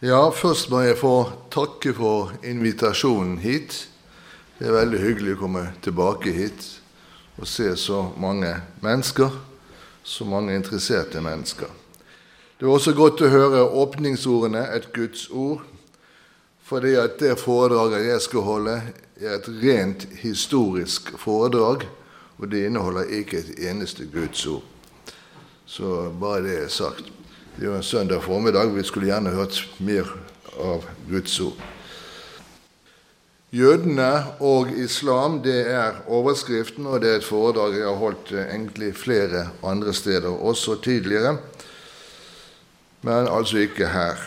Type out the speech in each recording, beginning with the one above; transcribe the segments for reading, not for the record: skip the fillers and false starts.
Ja, først må jeg få takke for invitasjonen hit. Det er veldig hyggelig å komme tilbake hit og se så mange mennesker, så mange interesserte mennesker. Det var også godt å høre åpningsordene, et Guds ord, fordi at det foredraget jeg skal holde er et rent historisk foredrag, og det inneholder ikke et eneste Guds ord. Så bare det er sagt. Det er jo en søndag formiddag, vi skulle gjerne hørt mer av Guds ord. Jødene og islam, det er overskriften, og det er et foredrag jeg har holdt egentlig flere andre steder, også tidligere, men altså ikke her.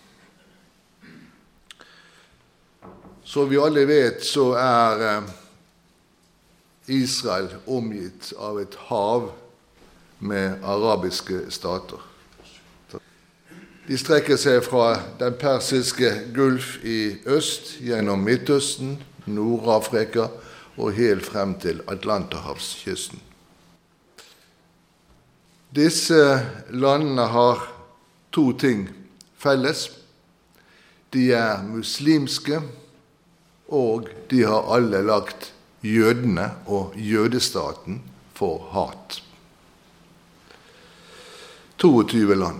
Så vi alle vet, så er Israel omgitt av et hav med arabiske stater. De strekker seg fra den persiske gulf i øst, gjennom Midtøsten, Nord-Afrika og helt frem til Atlanterhavskysten. Disse landene har to ting felles. De er muslimske, og de har alle lagt jødene og jødestaten for hat. 22 land.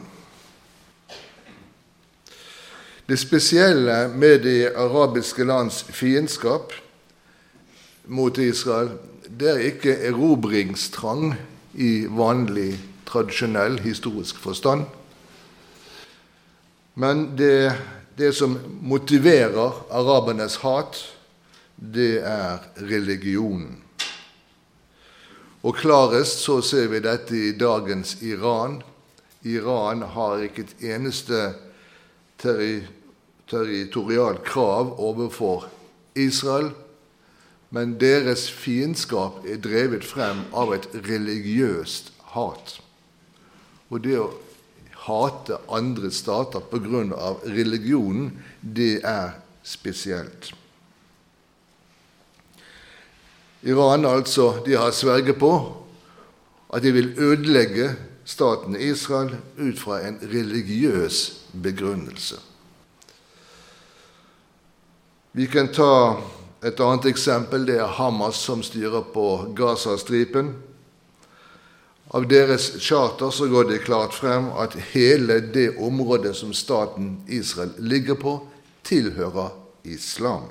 Det spesielle med de arabiske lands fiendskap mot Israel, det er ikke erobringstrang i vanlig, tradisjonell, historisk forstand. Men det som motiverer arabernes hat, det er religionen. Og klarest så ser vi dette i dagens Iran. Iran har ikke et eneste territorialt krav overfor Israel, men deres fiendskap er drevet frem av et religiøst hat. Og det å hate andre stater på grunn av religionen, det er spesielt. Iran altså, de har sverget på at de vil ødelegge staten Israel ut fra en religiøs begrunnelse. Vi kan ta et annet eksempel, det er Hamas som styrer på Gaza-stripen. Av deres charter så går det klart frem at hele det området som staten Israel ligger på, tilhører islam.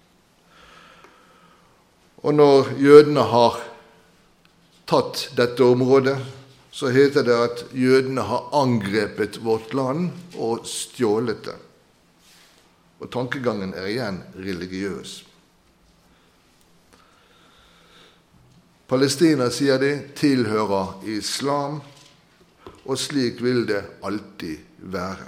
Og når jødene har tatt dette området, så heter det at jødene har angrepet vårt land og stjålet det. Og tankegangen er igjen religiøs. Palestina, sier de, tilhører islam, og slik vil det alltid være.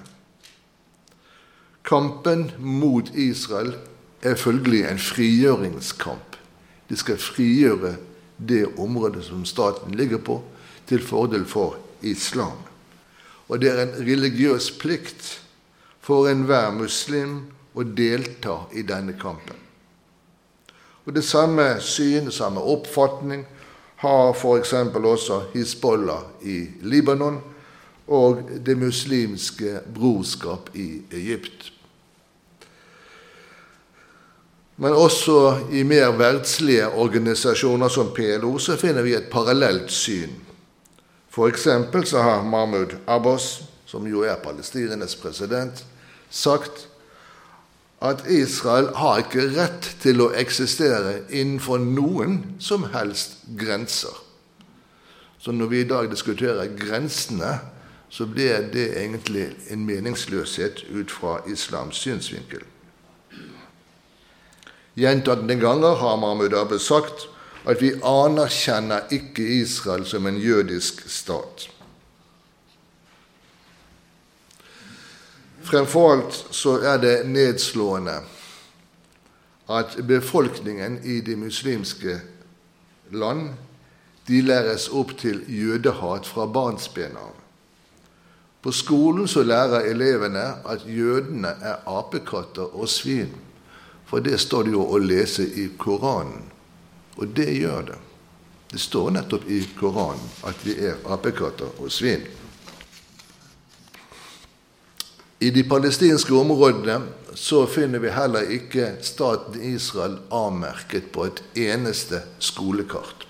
Kampen mot Israel er følgelig en frigjøringskamp. De skal frigjøre det området som staten ligger på, til fordel for islam. Og det er en religiøs plikt for enhver muslim å delta i denne kampen. Og det samme syn, samme oppfatning har for eksempel også Hizbollah i Libanon og det muslimske brorskap i Egypt. Men også i mer verdslige organisasjoner som PLO så finner vi et parallelt syn. For eksempel så har Mahmoud Abbas, som jo er palestinernes president, sagt at Israel har ikke rett til å eksistere innenfor noen som helst grenser. Så når vi i dag diskuterer grensene, så blir det egentlig en meningsløshet ut fra islams synsvinkel. Gjentatte ganger har Mahmoud Abbas sagt at vi anerkjenner ikke Israel som en jødisk stat. Fremfor alt så er det nedslående at befolkningen i de muslimske land, de læres opp til jødehat fra barnsben av. På skolen så lærer elevene at jødene er apekatter og svin, for det står det jo å lese i Koranen. Og det gjør det. Det står nettopp i Koranen at vi er apekatter og svin. I de palestinske områdene så finner vi heller ikke staten Israel avmerket på et eneste skolekart.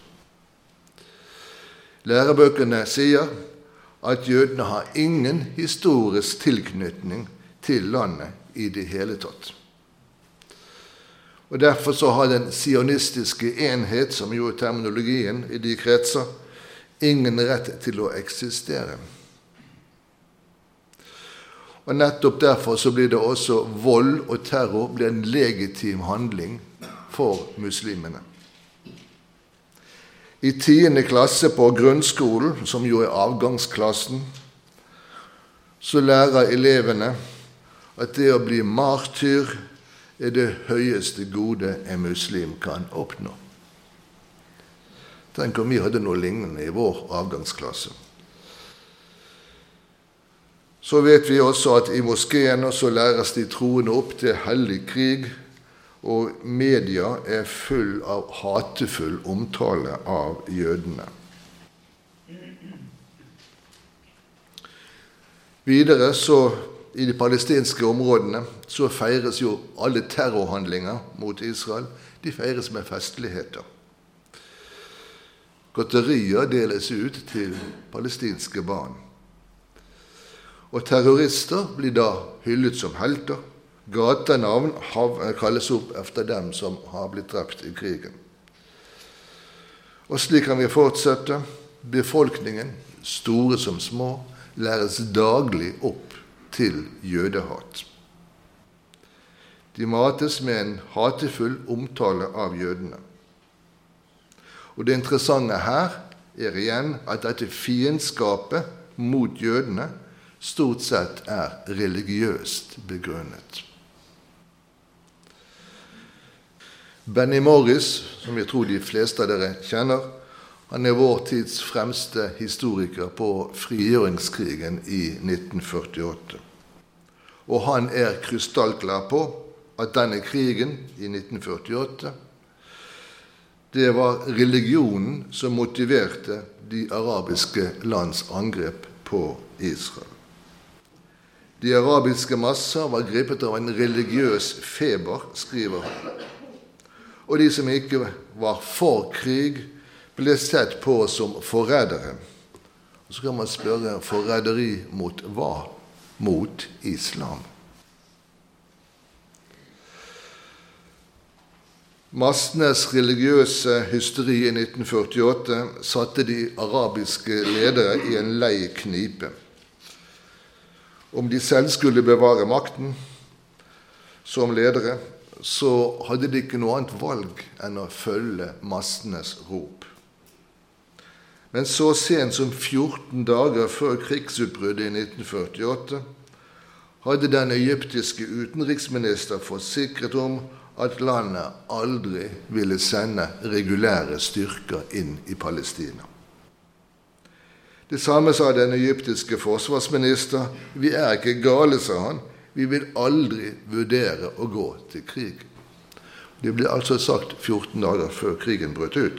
Lærebøkene sier at jødene har ingen historisk tilknytning til landet i det hele tatt. Og derfor så har den sionistiske enhet, som jo er terminologien i de kretser, ingen rett til å eksistere. Og nettopp derfor så blir det også vold og terror blir en legitim handling for muslimene. I 10. klasse på grunnskolen, som jo er avgangsklassen, så lærer elevene at det å bli martyr er det høyeste gode en muslim kan oppnå. Tenk om vi hadde noe lignende i vår avgangsklasse. Så vet vi også at i moskéene så læres de troende opp til hellig krig, og media er full av hatefull omtale av jødene. Videre så i de palestinske områdene så feires jo alle terrorhandlinger mot Israel, de feires med festligheter. Godterier deles ut til palestinske barn. Og terrorister blir da hyllet som helter. Gatenavn kalles opp efter dem som har blitt drept i krigen. Og slik kan vi fortsette. Befolkningen, store som små, læres daglig opp til jødehat. De mates med en hatefull omtale av jødene. Og det interessante her er igjen at dette fiendskapet mot jødene stort sett er religiøst begrunnet. Benny Morris, som jeg tror de fleste av dere kjenner, han er vår tids fremste historiker på frigjøringskrigen i 1948. Og han er krystallklar på at denne krigen i 1948, det var religionen som motiverte de arabiske lands angrep på Israel. De arabiske masser var grepet av en religiøs feber, skriver han. Og de som ikke var for krig, ble sett på som forrædere. Og så kan man spørre, forræderi mot hva? Mot islam. Massenes religiøse hysteri i 1948 satte de arabiske ledere i en lei knipe. Om de selv skulle bevare makten som ledere, så hadde de ikke noe annet valg enn å følge massenes rop. Men så sent som 14 dager før krigsutbruddet i 1948 hadde den egyptiske utenriksminister forsikret om at landet aldri ville sende regulære styrker inn i Palestina. Det samme sa den egyptiske forsvarsminister. Vi er ikke gale, sa han. Vi vil aldri vurdere å gå til krig. Det ble altså sagt 14 dager før krigen brøt ut.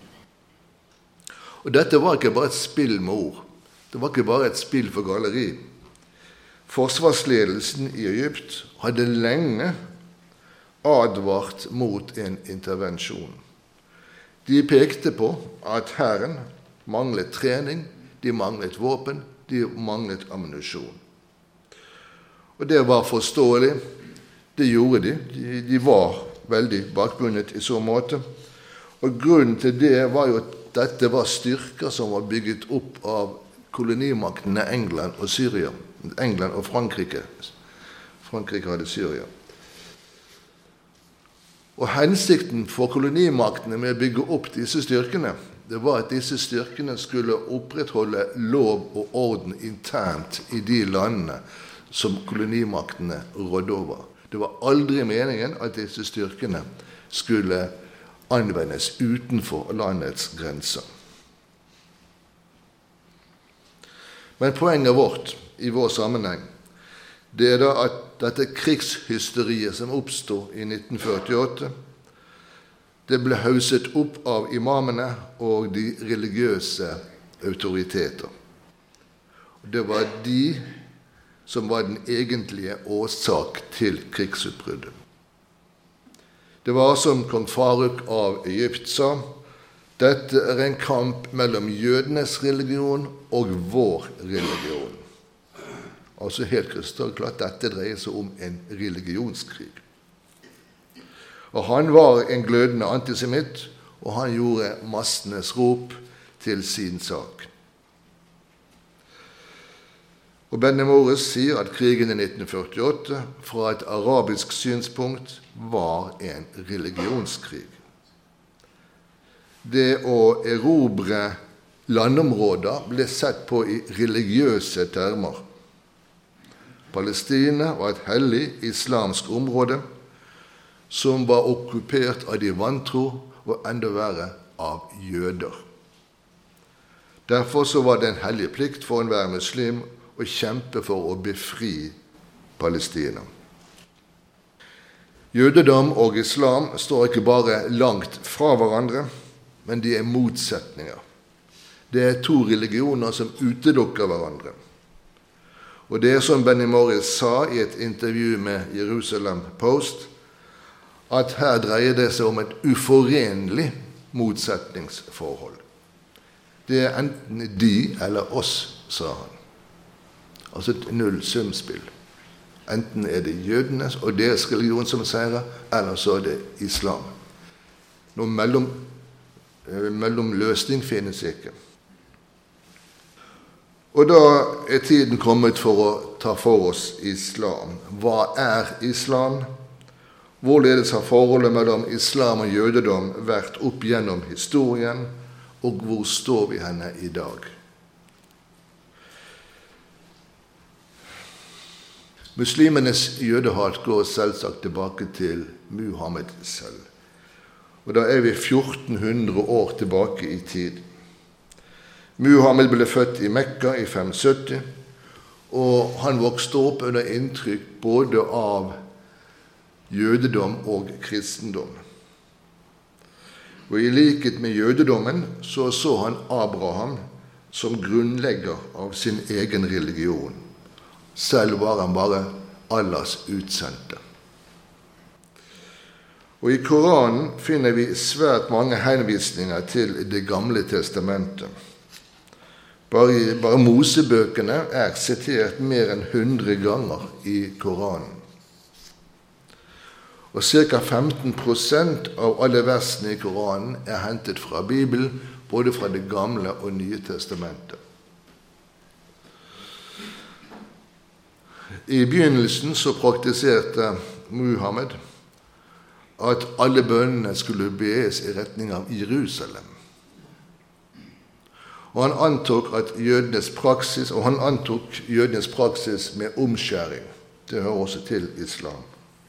Og dette var ikke bare et spill med ord. Det var ikke bare et spill for galleri. Forsvarsledelsen i Egypt hadde lenge advart mot en intervensjon. De pekte på at hæren manglet trening, de manglet våpen, de manglet ammunisjon. Og det var forståelig. Det gjorde de. De var veldig bakbundet i så måte. Og grunnen til det var jo at dette var styrker som var bygget opp av kolonimaktene England og Syria. England og Frankrike. Frankrike hadde Syria. Og hensikten for kolonimaktene med å bygge opp disse styrkene, det var at disse styrkene skulle opprettholde lov og orden internt i de landene som kolonimaktene rådde over. Det var aldri meningen at disse styrkene skulle anvendes utenfor landets grenser. Men poenget vårt i vår sammenheng, det er da at dette krigshysteriet som oppstod i 1948, det ble hauset opp av imamene og de religiøse autoriteter. Det var de som var den egentlige årsak til krigsutbruddet. Det var som kong Faruk av Egypt sa, dette er en kamp mellom jødenes religion og vår religion. Altså helt krystallklart, dette dreier seg om en religionskrig. Og han var en glødende antisemitt, og han gjorde massenes rop til sin sak. Og Benny Morris sier at krigen i 1948 fra et arabisk synspunkt var en religionskrig. Det å erobre landområder ble sett på i religiøse termer. Palestina var et hellig islamsk område som var okkupert av de vantro og enda verre av jøder. Derfor så var det en hellig plikt for enhver muslim å kjempe for å befri Palestina. Jødedom og islam står ikke bare langt fra hverandre, men de er motsetninger. Det er to religioner som utelukker hverandre. Og det er som Benny Morris sa i et intervju med Jerusalem Post, at her dreier det seg om et uforenlig motsetningsforhold. Det er enten de eller oss, sa han. Altså et nullsumspill. Enten er det jødenes og deres religion som seirer, eller så er det islam. Noe mellomløsning finnes ikke. Og da er tiden kommet for å ta for oss islam. Hva er islam? Hvorledes har forholdet mellom islam og jødedom vært opp gjennom historien, og hvor står vi henne i dag? Muslimenes jødehat går selvsagt tilbake til Muhammed selv. Og da er vi 1400 år tilbake i tid. Muhammed ble født i Mekka i 570, og han vokste opp under inntrykk både av jødedom og kristendom. Og i likhet med jødedommen så han Abraham som grunnlegger av sin egen religion. Selv var han bare Allahs utsendte. Og i Koranen finner vi svært mange henvisninger til Det gamle testamentet. Bare Mosebøkene er sitert mer enn 100 ganger i Koranen. Og ca. 15% av alle versene i Koranen er hentet fra Bibelen, både fra Det gamle og Nye testamentet. I begynnelsen så praktiserte Muhammed at alle bønnene skulle bees i retning av Jerusalem. Og han antok jødenes praksis med omskjæring. Det hører også til islam.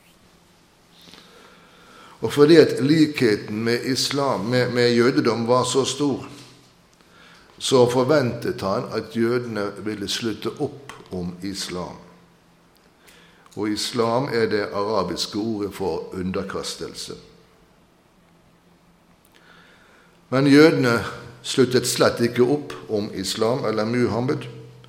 Og fordi at likheten med islam, med jødedom var så stor, så forventet han at jødene ville slutte opp om islam. Og islam er det arabiske ordet for underkastelse. Men jødene sluttet slett ikke opp om islam eller Muhammed.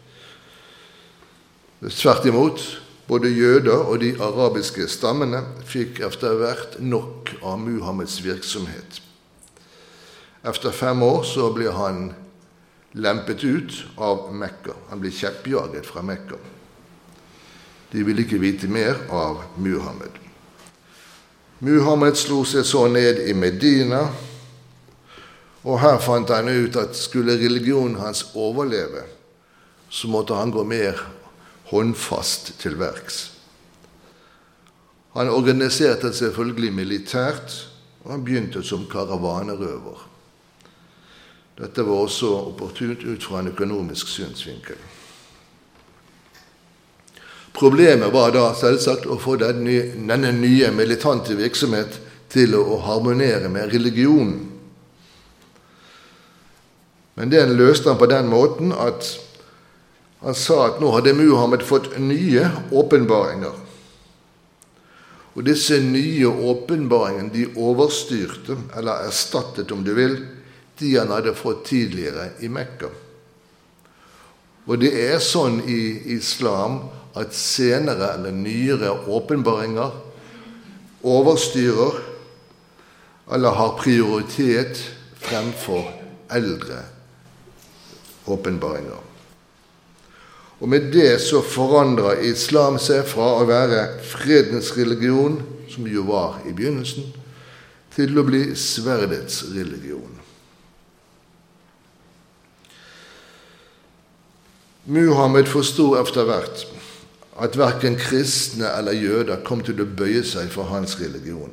Tvert imot, både jøder og de arabiske stammene fikk etter hvert nok av Muhammeds virksomhet. Efter 5 år så ble han lempet ut av Mekka. Han ble kjeppjaget fra Mekka. De ville ikke vite mer av Muhammed. Muhammed slo seg så ned i Medina, og her fant han ut at skulle religionen hans overleve, så måtte han gå mer håndfast til verks. Han organiserte selvfølgelig militært, og han begynte som karavanerøver. Dette var også opportunt ut fra en økonomisk synsvinkel. Problemet var da selvsagt å få denne nye militante virksomhet til å harmonere med religionen. Men det løste han på den måten at han sa at nå hadde Muhammed fått nye åpenbaringer. Og disse nye åpenbaringene de overstyrte, eller erstattet om du vil, de han hadde fått tidligere i Mekka. Og det er sånn i islam at senere eller nyere åpenbaringer overstyrer eller har prioritet fremfor eldre åpenbaringer. Og med det så forandrer islam seg fra å være fredens religion, som jo var i begynnelsen, til å bli sverdets religion. Muhammed forstod etter hvert at hverken kristne eller jøder kom til å bøye seg for hans religion.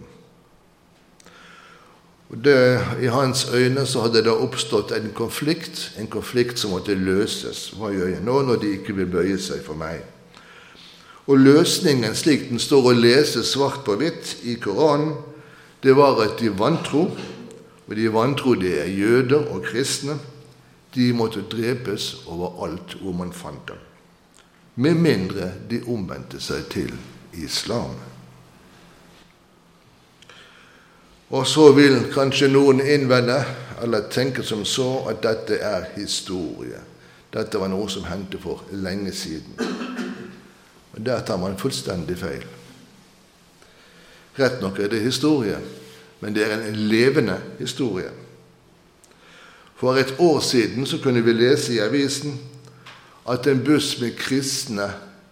Og i hans øyne så hadde det oppstått en konflikt som måtte løses. Hva gjør jeg nå når de ikke vil bøye seg for meg? Og løsningen, slik den står å lese svart på hvitt i Koranen, det var at de vantro, og de vantro det er jøder og kristne, de måtte drepes overalt hvor man fant dem, med mindre de omvendte seg til islam. Og så vil kanskje noen innvende, eller tenke som så, at dette er historie. Dette var noe som hendte for lenge siden. Og der tar man fullstendig feil. Rett nok er det historie, men det er en levende historie. For et år siden så kunne vi lese i avisen at en buss med kristne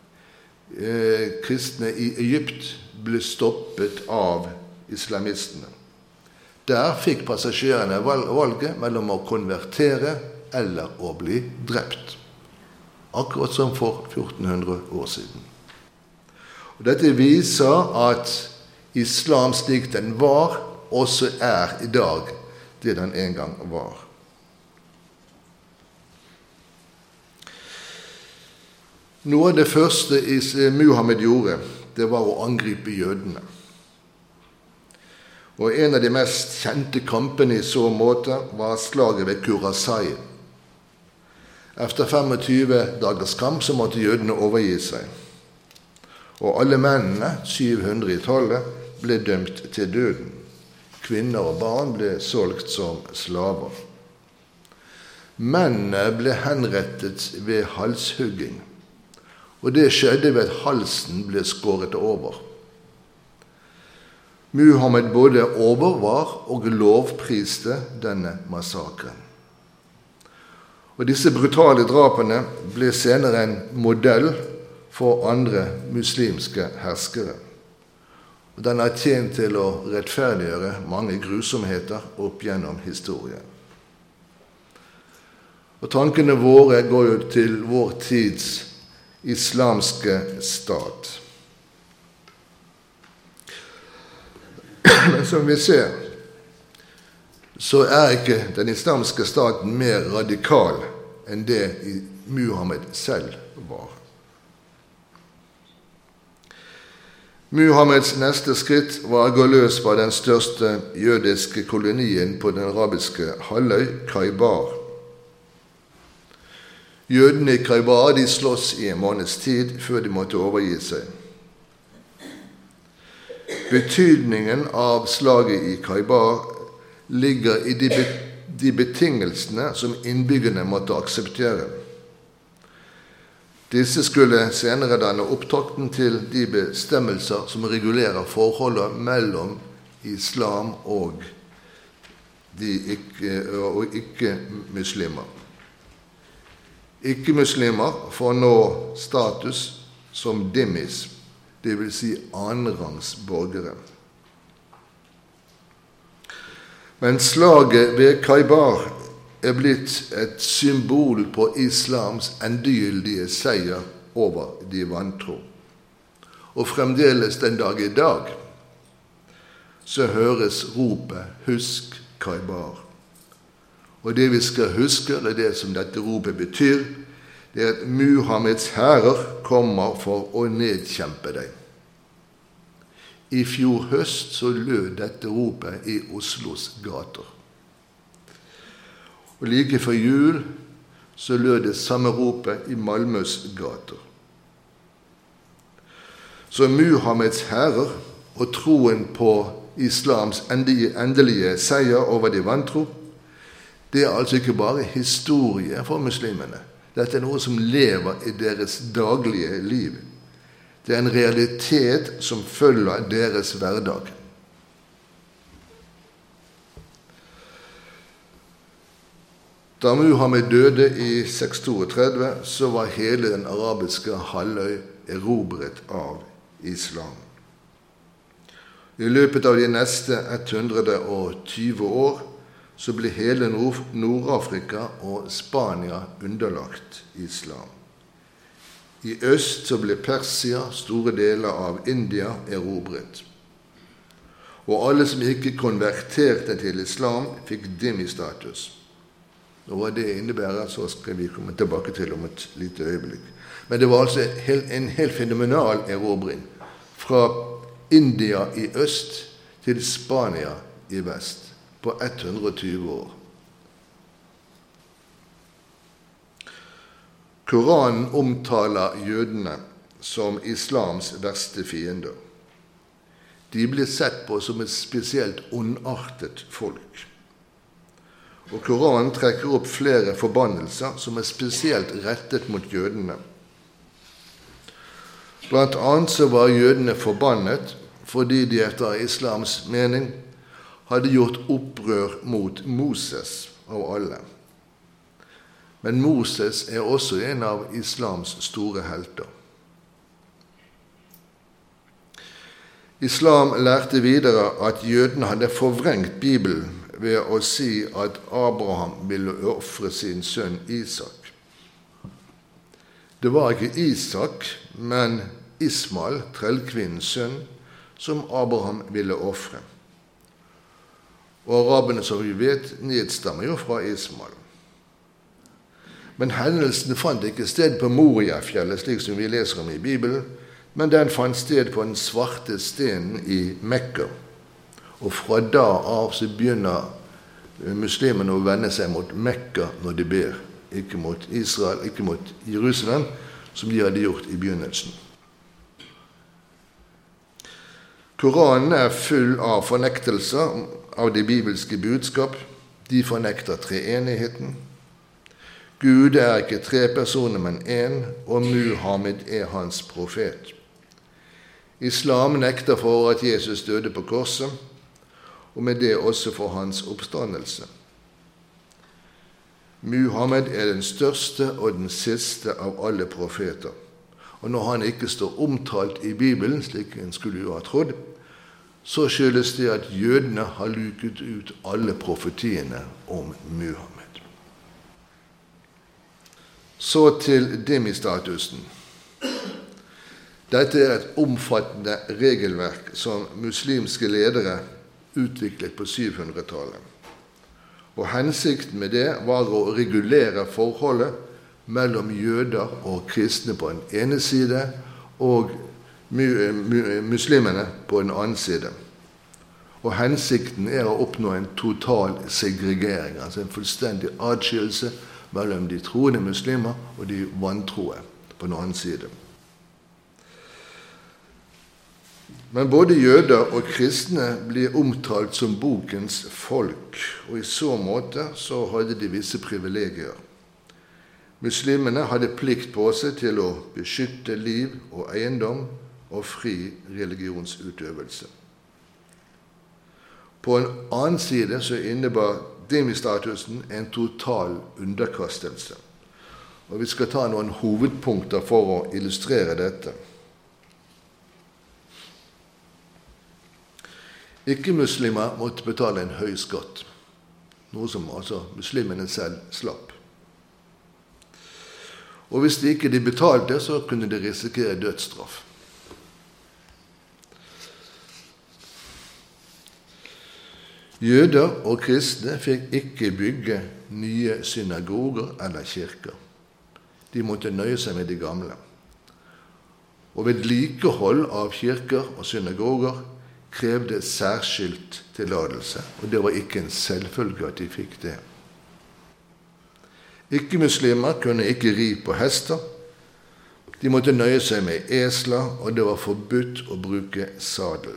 i Egypt ble stoppet av islamistene. Der fikk passasjerene valget mellom å konvertere eller å bli drept. Akkurat som for 1400 år siden. Og dette viser at islam slik den var, også er i dag det den en gang var. Noe av det første Muhammed gjorde, det var å angripe jødene. Og en av de mest kjente kampene i så måte var slaget ved Kurasai. Efter 25 dagers kamp så måtte jødene overgi seg. Og alle mennene, 700 i tallet, ble dømt til døden. Kvinner og barn ble solgt som slaver. Mennene ble henrettet ved halshugging. Og det skjedde ved at halsen ble skåret over. Muhammed både overvar og lovpriste denne massakren. Og disse brutale drapene ble senere en modell for andre muslimske herskere. Og den har tjent til å rettferdiggjøre mange grusomheter opp gjennom historien. Og tankene våre går jo til vår tids islamske stat. Men som vi ser, så er ikke den islamske staten mer radikal enn det Muhammed selv var. Muhammeds neste skritt var å gå løs på den største jødiske kolonien på den arabiske halvøy, Khaybar. Jødene i Khaybar de slåss i en måneds tid før de måtte overgi seg. Betydningen av slaget i Khaybar ligger i de betingelsene som innbyggerne måtte akseptere. Disse skulle senere danne opptakten til de bestemmelser som regulerer forholdet mellom islam og ikke-muslimer. Ikke-muslimer får nå status som dhimmis, det vil si annenrangs borgere. Men slaget ved Khaybar er blitt et symbol på islams endegyldige seier over de vantro. Og fremdeles den dag i dag så høres ropet «Husk Khaybar». Og det vi skal huske, eller det som dette ropet betyr, det er at Muhammeds hærer kommer for å nedkjempe deg. I fjor høst så lød dette ropet i Oslos gater. Og like før jul så lød det samme ropet i Malmøs gater. Så Muhammeds hærer og troen på islams endelige seier over de vantro, det er altså ikke bare historie for muslimene. Dette er noe som lever i deres daglige liv. Det en realitet som følger deres hverdag. Da Muhammed døde i 632, så var hele den arabiske halvøy erobret av islam. I løpet av de neste 120 år så ble hele Nord-Afrika og Spania underlagt islam. I øst så ble Persia, store deler av India, erobret. Og alle som ikke konverterte til islam, fikk dhimmi-status. Og hva det innebærer, så skal vi komme tilbake til om et lite øyeblikk. Men det var altså en helt fenomenal erobring. Fra India i øst til Spania i vest på 120 år. Koranen omtaler jødene som islams verste fiender. De blir sett på som et spesielt ondartet folk. Og Koranen trekker opp flere forbannelser som er spesielt rettet mot jødene. Blant annet så var jødene forbannet fordi de etter islams mening hadde gjort opprør mot Moses av alle. Men Moses er også en av islams store helter. Islam lærte videre at jødene hadde forvrengt Bibelen ved å si at Abraham ville ofre sin sønn Isak. Det var ikke Isak, men Ismael, trellkvinnens sønn, som Abraham ville ofre. Og araberne, som vi vet, nedstammer jo fra Ismael. Men hendelsen fant ikke sted på Moriafjellet, slik som vi leser om i Bibelen, men den fant sted på den svarte stenen i Mekka. Og fra da av så begynner muslimene å vende seg mot Mekka når de ber, ikke mot Israel, ikke mot Jerusalem, som de hadde gjort i begynnelsen. Koranen er full av fornektelser av det bibelske budskap. De fornekter treenigheten. Gud er ikke 3 personer, men 1, og Muhammed er hans profet. Islam nekter for at Jesus døde på korset, og med det også for hans oppstandelse. Muhammed er den største og den siste av alle profeter. Og når han ikke står omtalt i Bibelen, slik en skulle jo ha trodd, så skyldes det at jødene har luket ut alle profetiene om Muhammed. Så til dhimmi-statusen. Dette er et omfattende regelverk som muslimske ledere utviklet på 700-tallet. Og hensikten med det var å regulere forholdet mellom jøder og kristne på den ene side og muslimene på den andre side. Og hensikten er å oppnå en total segregering, altså en fullstendig adskillelse mellom de troende muslimer og de vantroe på den andre side. Men både jøder og kristne blir omtalt som bokens folk, og i så måte så hadde de visse privilegier. Muslimene hadde plikt på seg til å beskytte liv og eiendom og fri religionsutøvelse. På en annen side så innebar dhimmi-statusen en total underkastelse. Og vi skal ta noen hovedpunkter for å illustrere dette. Ikke-muslimer måtte betale en høy skatt, noe som altså muslimene selv slapp. Og hvis de ikke betalte, så kunne de risikere dødsstraff. Jøder og kristne fikk ikke bygge nye synagoger eller kirker. De måtte nøye seg med de gamle. Og vedlikehold av kirker og synagoger krevde særskilt tillatelse, og det var ikke en selvfølge at de fikk det. Ikke-muslimer kunne ikke ri på hester. De måtte nøye seg med esler, og det var forbudt å bruke sadel.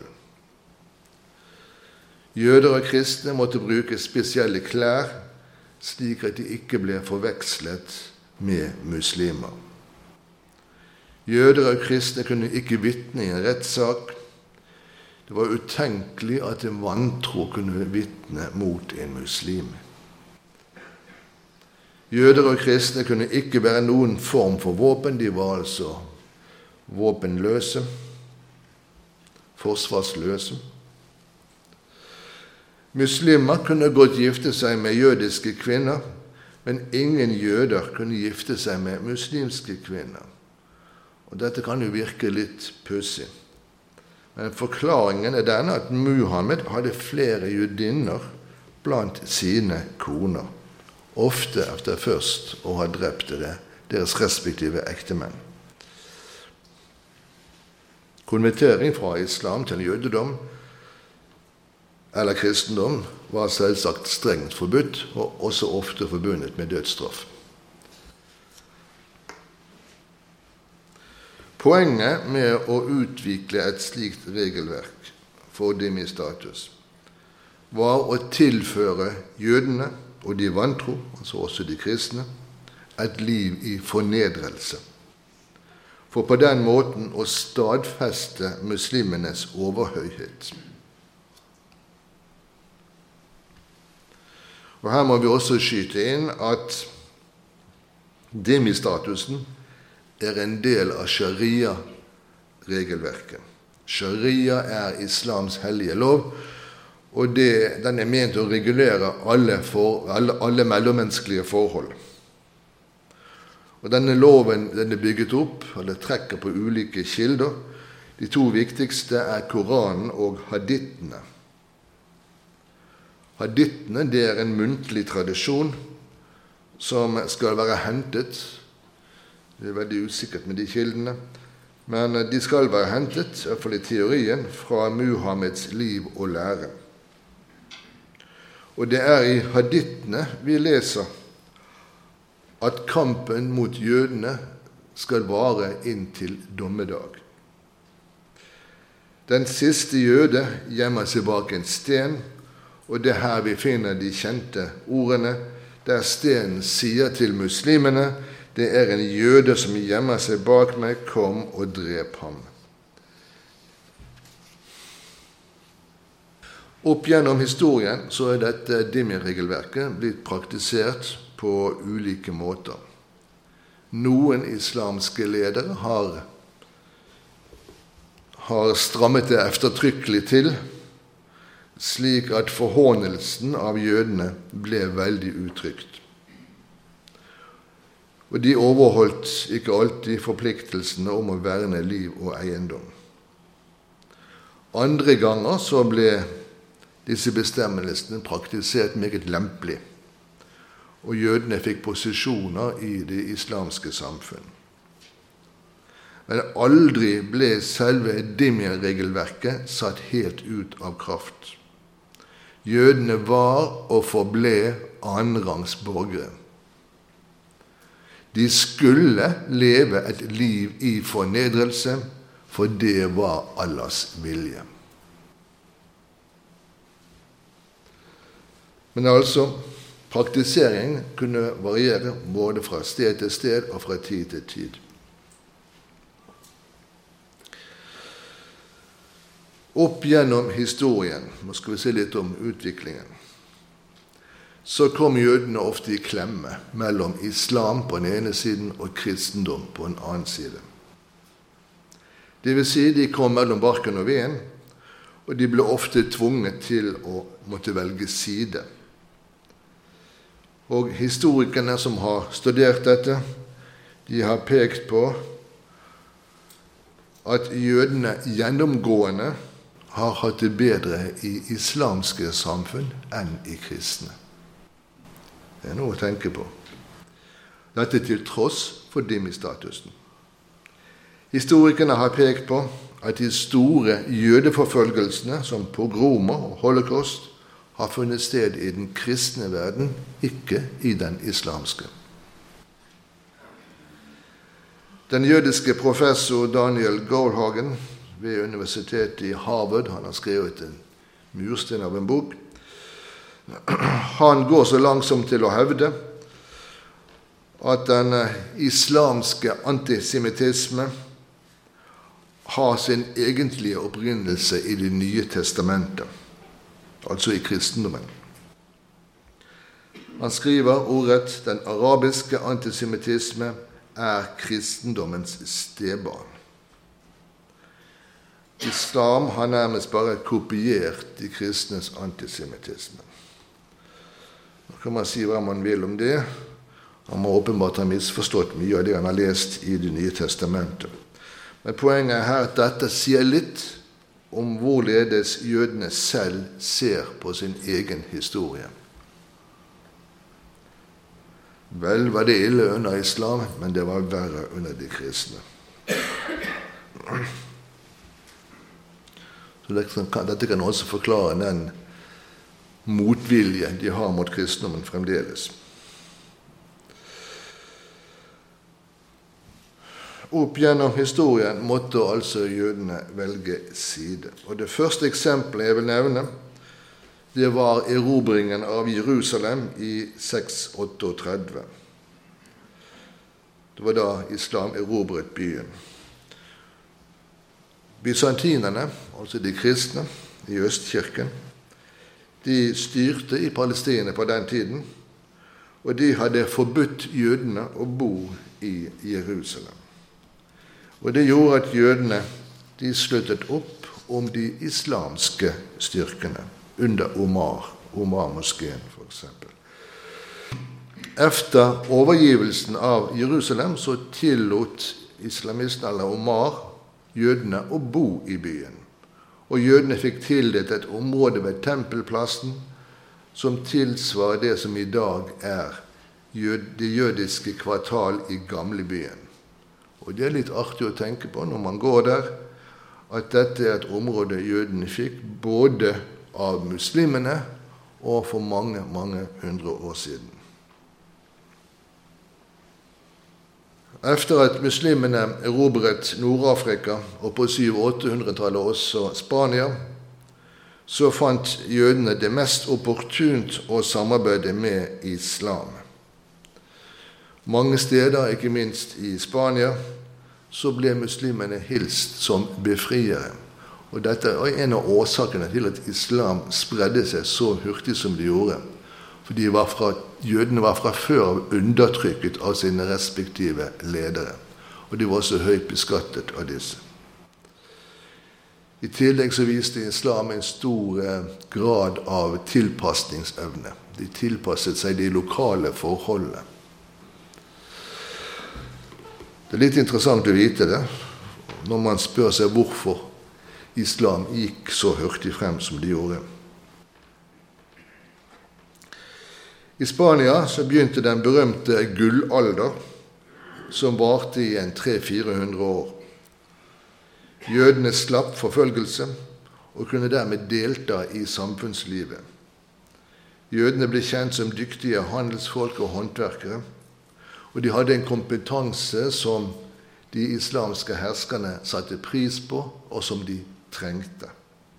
Jøder og kristne måtte bruke spesielle klær, slik at de ikke ble forvekslet med muslimer. Jøder og kristne kunne ikke vitne i en rettssak. Det var utenkelig at en vantro kunne vitne mot en muslim. Jøder og kristne kunne ikke være noen form for våpen. De var altså våpenløse, forsvarsløse. Muslimer kunne godt gifte seg med jødiske kvinner, men ingen jøder kunne gifte seg med muslimske kvinner. Og dette kan jo virke litt pussig. Men forklaringen er denne at Muhammed hadde flere jødinner blant sine koner, ofte etter først å ha drept deres respektive ektemenn. Konvertering fra islam til jødedom eller kristendom var selvsagt strengt forbudt, og også ofte forbundet med dødsstraff. Poenget med å utvikle et slikt regelverk for dhimmi-status var å tilføre jødene og de vantro, altså også de kristne, et liv i fornedrelse, for på den måten å stadfeste muslimenes overhøyhet. Og her må vi også skyte inn at dhimmi-statusen er en del av sharia-regelverket. Sharia er islams hellige lov, og den er ment å regulere alle mellommenneskelige forhold. Og denne loven den er bygget opp, eller trekker på ulike kilder. De to viktigste er Koranen og hadittene. Hadittene det er en muntlig tradisjon som skal være hentet. Det er veldig usikkert med de kildene, men de skal være hentet, i hvert fall i teorien, fra Muhammeds liv og lære. Og det er i hadittene vi leser at kampen mot jødene skal vare inntil dommedag. Den siste jøde gjemmer seg bak en sten, og det er her vi finner de kjente ordene, der stenen sier til muslimene: det er en jøde som gjemmer seg bak meg, kom og drep ham. Opp gjennom historien så er dette dhimmi-regelverket blitt praktisert på ulike måter. Noen islamske ledere har strammet det eftertrykkelig til, slik at forhånelsen av jødene ble veldig uttrykt. Og de overholdt ikke alltid forpliktelsene om å verne liv og eiendom. Andre ganger så ble disse bestemmelsene praktisert meget lempelig, og jødene fikk posisjoner i det islamske samfunn. Men aldri ble selve dhimmi-regelverket satt helt ut av kraft. Jødene var og forble annenrangs borgere. De skulle leve et liv i fornedrelse, for det var Allahs vilje. Men altså, praktiseringen kunne variere både fra sted til sted og fra tid til tid. Opp gjennom historien, nå skal vi se litt om utviklingen, så kom jødene ofte i klemme mellom islam på den ene siden og kristendom på den annen side. Det vil si, de kom mellom barken og veden, og de ble ofte tvunget til å måtte velge side. Og historikerne som har studert dette, de har pekt på at jødene gjennomgående har hatt det bedre i islamske samfunn enn i kristne. Det er noe å tenke på. Dette til tross for dhimmi-statusen. Historikerne har pekt på at de store jødeforfølgelsene som pogromer og holocaust har funnet sted i den kristne verden, ikke i den islamske. Den jødiske professor Daniel Goldhagen ved universitetet i Harvard, han har skrevet en murstein av en bok. Han går så langsomt til å hevde at den islamske antisemittisme har sin egentlige opprinnelse i Det nye testamentet, altså i kristendommen. Han skriver ordet: den arabiske antisemittisme kristendommens stebarn. Islam har nærmest bare kopiert de kristnes antisemittisme. Nå kan man si hva man vil om det. Han må åpenbart ha misforstått mye av det han har lest i Det nye testamentet. Men poenget her at dette sier litt om hvorledes jødene selv ser på sin egen historie. Vel var det ille under islam, men det var verre under de kristne. Så dette kan også forklare den motvilje de har mot kristendommen fremdeles. Opp gjennom historien måtte altså jødene velge side. Og det første eksempelet jeg vil nevne, det var erobringen av Jerusalem i 638. Det var da islam erobret byen. Bysantinerne, altså de kristne i Østkirken, de styrte i Palestina på den tiden, og de hadde forbudt jødene å bo i Jerusalem. Og det gjorde at jødene de sluttet opp om de islamske styrkene under Omar-moskeen for eksempel. Efter overgivelsen av Jerusalem så tillot islamistene eller Omar jødene å bo i byen. Og jødene fikk tildelt et område ved tempelplassen som tilsvarer det som i dag det jødiske kvartal i gamlebyen. Og det litt artig å tenke på når man går der, at dette et område jødene fikk både av muslimene og for mange, mange hundre år siden. Efter at muslimene erobret Nord-Afrika og på 700-800-tallet også Spania, så fant jødene det mest opportunt å samarbeide med islam. Mange steder, ikke minst i Spania, så ble muslimene hilst som befriere. Og dette er en av årsakene til at islam spredde seg så hurtig som det gjorde. Fordi jødene var fra før undertrykket av sine respektive ledere. Og de var så høyt beskattet av disse. I tillegg så viste islam en stor grad av tilpasningsevne. De tilpasset seg de lokale forholdene. Det er litt interessant å vite det, når man spør seg hvorfor islam gikk så hurtig frem som de gjorde. I Spania så begynte den berømte gullalder, som varte i 300-400 år. Jødene slapp forfølgelse og kunne dermed delta i samfunnslivet. Jødene ble kjent som dyktige handelsfolk og håndverkere, og de hadde en kompetanse som de islamske herskerne satte pris på, og som de trengte.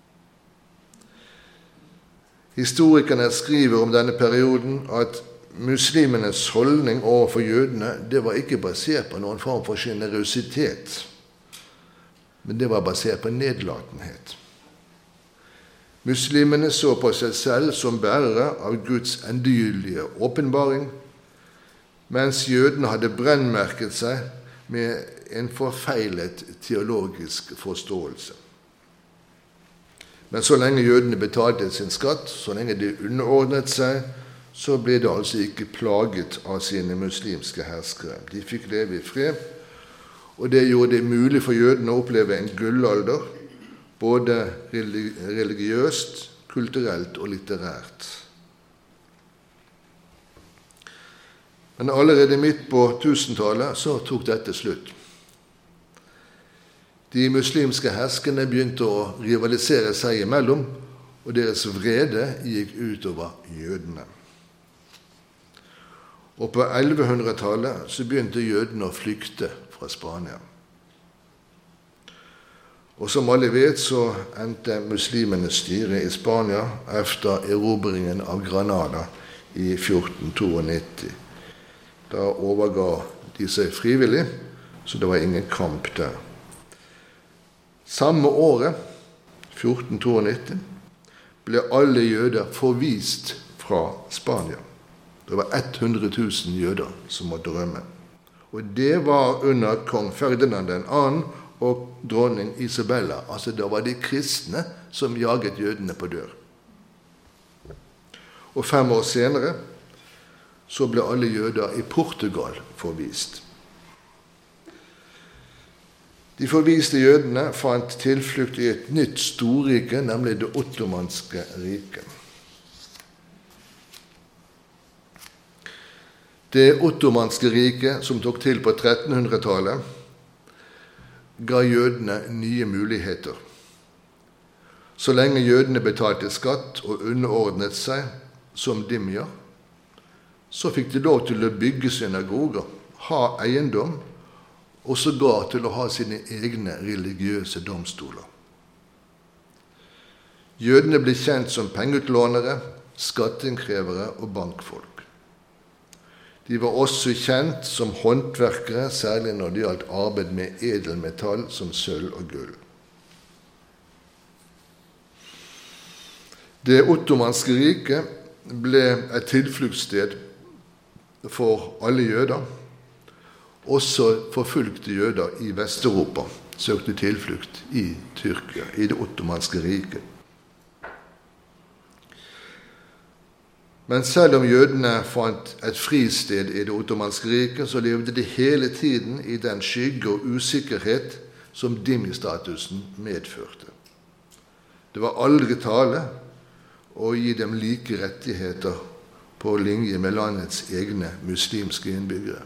Historikerne skriver om denne perioden at muslimenes holdning overfor jødene, det var ikke basert på noen form for generøsitet, men det var basert på nedlatenhet. Muslimene så på seg selv som bærere av Guds endegyldige åpenbaring, mens jødene hadde brennmerket seg med en forfeilet teologisk forståelse. Men så lenge jødene betalte sin skatt, så lenge de underordnet seg, så ble de altså ikke plaget av sine muslimske herskere. De fikk leve i fred, og det gjorde det mulig for jødene å oppleve en gullalder, både religiøst, kulturelt og litterært. Men allerede midt på 1000-tallet så tok dette slutt. De muslimske herskerne begynte å rivalisere seg imellom, og deres vrede gikk utover jødene. Og på 1100-tallet så begynte jødene å flykte fra Spania. Og som alle vet så endte muslimenes styre i Spania efter erobringen av Granada i 1492. Da overga de seg frivillig, så det var ingen kamp der. Samme året, 1492, ble alle jøder forvist fra Spania. Det var 100 000 jøder som måtte rømme. Og det var under kong Ferdinand 2. og dronning Isabella. Altså da var de kristne som jaget jødene på dør. Og 5 år senere så ble alle jøder i Portugal forvist. De forviste jødene fant tilflukt i et nytt storrike, nemlig det ottomanske riket. Det ottomanske riket, som tok til på 1300-tallet, ga jødene nye muligheter. Så lenge jødene betalte skatt og underordnet seg, som dimja, så fikk de lov til å bygge synagoger, ha eiendom, og sågar til å ha sine egne religiøse domstoler. Jødene ble kjent som pengeutlånere, skatteinnkrevere og bankfolk. De var også kjent som håndverkere, særlig når det gjaldt arbeid med edelmetall som sølv og gull. Det ottomanske riket ble et tilfluktssted for alle jøder. Også forfulgte jøder i Vest-Europa søkte tilflukt i Tyrkia, i det ottomanske riket. Men selv om jødene fant et fristed i det ottomanske riket, så levde de hele tiden i den skygge og usikkerhet som dhimmi-statusen medførte. Det var aldri tale å gi dem like rettigheter på linje med landets egne muslimske innbyggere.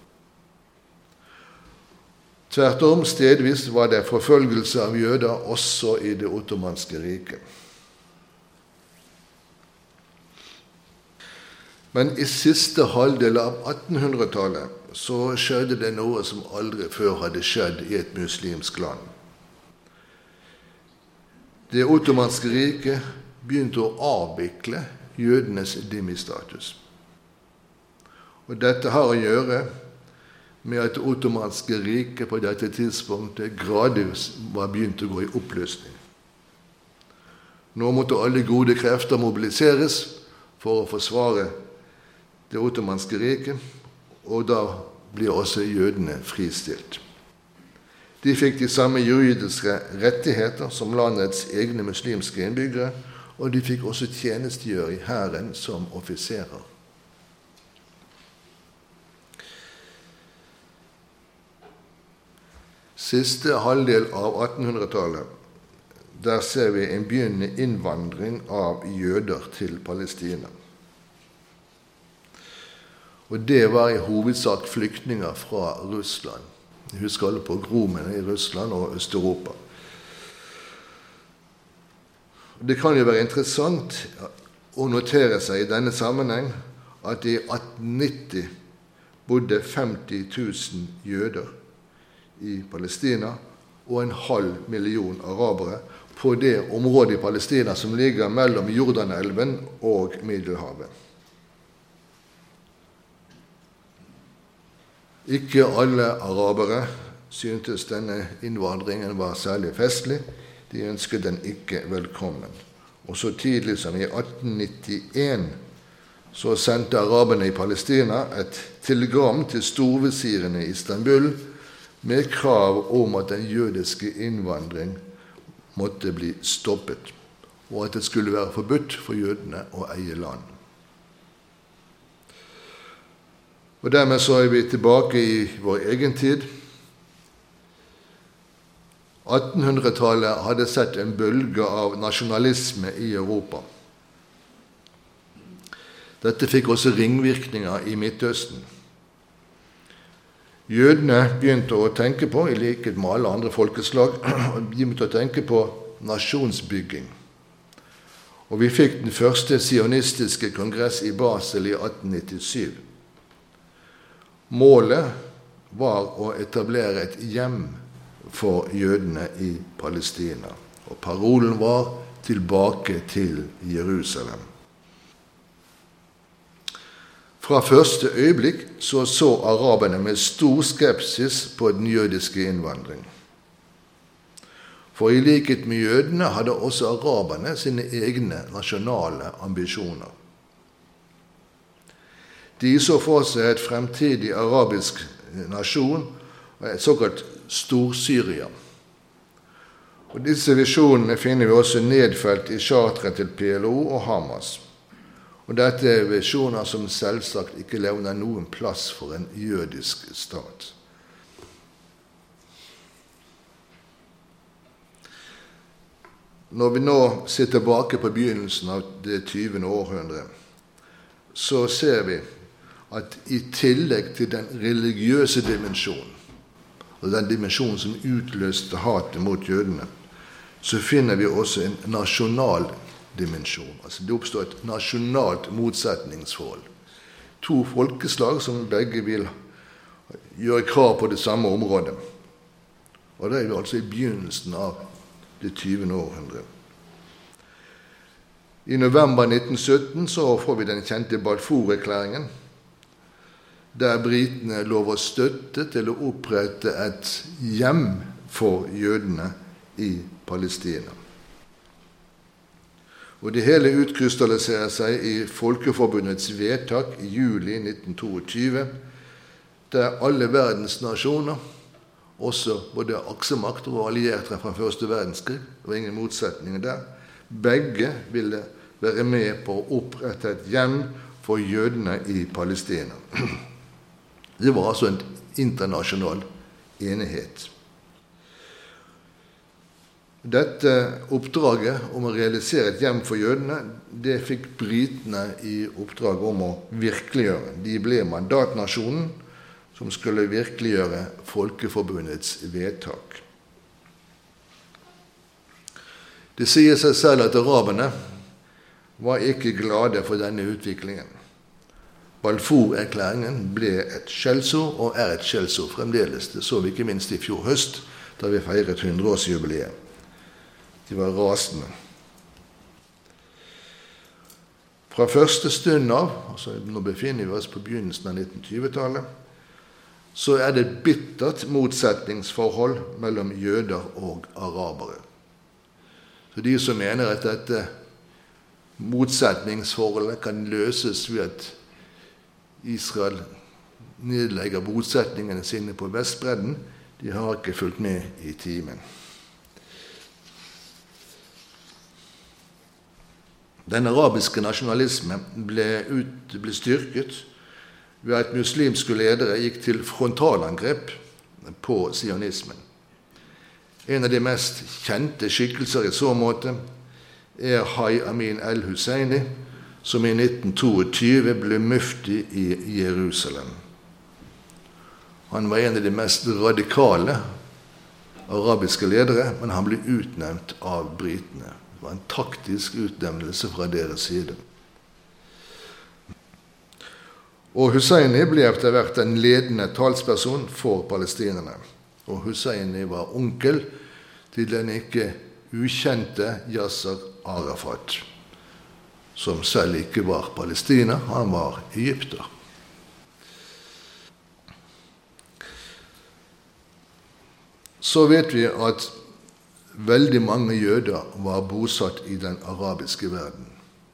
Tvert om, stedvis var det forfølgelse av jøder også i det ottomanske riket. Men i siste halvdel av 1800-tallet så skjedde det noe som aldri før hadde skjedd i et muslimsk land. Det ottomanske riket begynte å avvikle jødenes dhimmi-status. Og dette har å gjøre med at det ottomanske riket på dette tidspunktet gradvis var begynt å gå i oppløsning. Nå måtte alle gode krefter mobiliseres for å forsvare det ottomanske riket, og da blir også jødene fristilt. De fikk de samme juridiske rettigheter som landets egne muslimske innbyggere, og de fikk også tjenestegjøre i hæren som offiserer. Siste halvdel av 1800-tallet, der ser vi en begynnende innvandring av jøder til Palestina. Og det var i hovedsak flyktninger fra Russland. Husk alle pogromene i Russland og Øst-Europa. Det kan jo være interessant å notere seg i denne sammenheng at i 1890 bodde 50 000 jøder i Palestina og 500 000 arabere på det området i Palestina som ligger mellom Jordanelven og Middelhavet. Ikke alle arabere syntes denne innvandringen var særlig festlig. De ønsket den ikke velkommen. Og så tidlig som i 1891 så sendte araberne i Palestina et telegram til storvisirene i Istanbul med krav om at den jødiske innvandring måtte bli stoppet, og at det skulle være forbudt for jødene å eie land. Og dermed så er vi tilbake i vår egen tid. 1800-tallet hadde sett en bølge av nasjonalisme i Europa. Dette fikk også ringvirkninger i Midtøsten. Jødene begynte å tenke på, i likhet med alle andre folkeslag, de begynte å tenke på nasjonsbygging. Og vi fikk den første sionistiske kongress i Basel i 1897. Målet var å etablere et hjem for jødene i Palestina, og parolen var «Tilbake til Jerusalem». Fra første øyeblikk så araberne med stor skepsis på den jødiske innvandring. For i likhet med jødene hadde også araberne sine egne nasjonale ambisjoner. De så for seg et fremtidig arabisk nasjon, et såkalt Stor-Syria. Og disse visjonene finner vi også nedfelt i charteret til PLO og Hamas. Og dette er visjoner som selvsagt ikke levner noen plass for en jødisk stat. Når vi nå ser tilbake på begynnelsen av det 20. århundre, så ser vi at i tillegg til den religiøse dimensjonen, og den dimensjonen som utløste hatet mot jødene, så finner vi også en nasjonal dimensjon. Altså det oppstår et nasjonalt motsetningsforhold. To folkeslag som begge vil gjøre krav på det samme området. Og det er vi altså i begynnelsen av det 20. århundre. I november 1917 så får vi den kjente Balfour-erklæringen, der britene lover støtte til å opprette et hjem for jødene i Palestina. Og det hele utkrystalliserer seg i Folkeforbundets vedtak i juli 1922, der alle verdens nasjoner, også både aksemakter og allierte fra første verdenskrig, og ingen motsetninger der, begge ville være med på å opprette et hjem for jødene i Palestina. Det var altså en internasjonal enighet. Dette oppdraget om å realisere et hjem for jødene, det fikk britene i oppdrag om å virkeliggjøre. De ble mandatnasjonen som skulle virkeliggjøre Folkeforbundets vedtak. Det sier seg selv at araberne var ikke glade for denne utviklingen. Balfour-erklæringen ble et skjellsord og er et skjellsord fremdeles. Det så vi ikke minst i fjor høst, da vi feiret 100-årsjubileet. De var rasende. Fra første stund av, altså nå befinner vi oss på begynnelsen av 1920-tallet, så er det et bittert motsetningsforhold mellom jøder og arabere. Så de som mener at dette motsetningsforholdet kan løses ved at Israel nedlegger bosetningene sine på Vestbredden, de har ikke fulgt med i timen. Den arabiske nasjonalisme ble styrket ved at muslimske ledere gikk til frontalangrep på sionismen. En av de mest kjente skikkelser i så måte er Hai Amin al-Husseini, som i 1922 ble mufti i Jerusalem. Han var en av de mest radikale arabiske ledere, men han ble utnevnt av britene. Det var en taktisk utnevnelse fra deres side. Og Husseini ble etter hvert en ledende talsperson for palestinerne. Og Husseini var onkel til den ikke ukjente Yasser Arafat, som selv ikke var palestiner, han var egypter. Så vet vi at veldig mange jøder var bosatt i den arabiske verden.